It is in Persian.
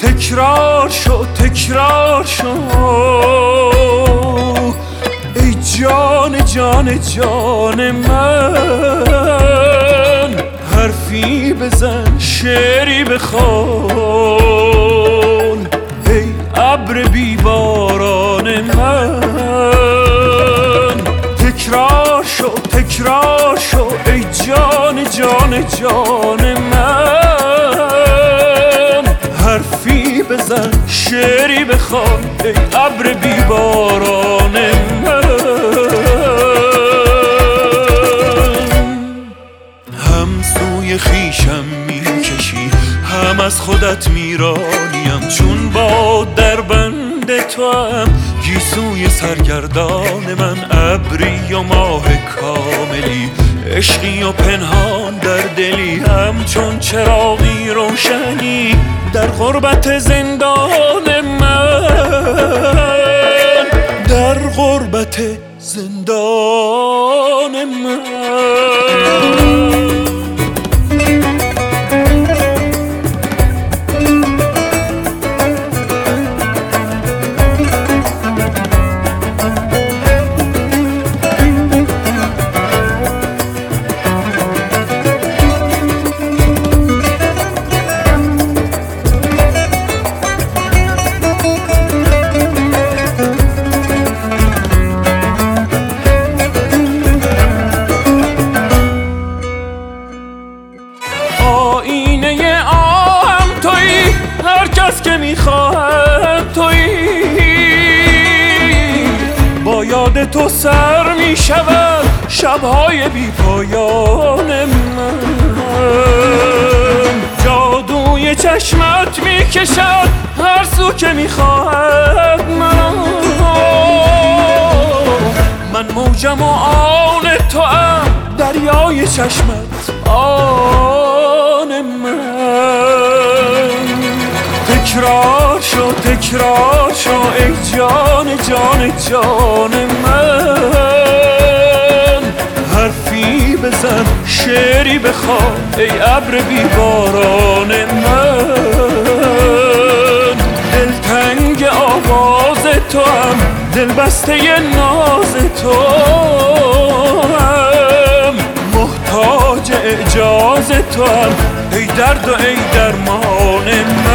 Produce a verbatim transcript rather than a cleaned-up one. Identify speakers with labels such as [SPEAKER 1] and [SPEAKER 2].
[SPEAKER 1] تکرار شو تکرار شو ای جان جان جان من، حرفی بزن شعری بخوان ای ابر بیباران من. تکرار شو تکرار شو ای جان جان جان من، حرفی بزن شعری بخوان ای ابر بیباران من. هم سوی خویشم میکشی هم از خودت میرانیم، چون با در بند تو هم گیسوی سرگردان من. ابری و ماه کاملی، عشقی و پنهان در دلی، همچون چراغی روشنی در غربت زندان من، در غربت زندان من. آینه آهم تویی، هر کس که میخواهد تویی، با یاد تو سر میشود شبهای بی پایان من. جادوی چشمت میکشد هر سو که میخواهد من. من موجم و آن تو ام، دریای چشمت آن من. تکرار شو تکرار شو ای جان جان جان من، حرفی بزن شعری بخوان ای ابر بیباران من. دلتنگ آواز تو هم، دل بسته ناز تو هم، محتاج اعجاز تو هم ای درد و ای درمان من.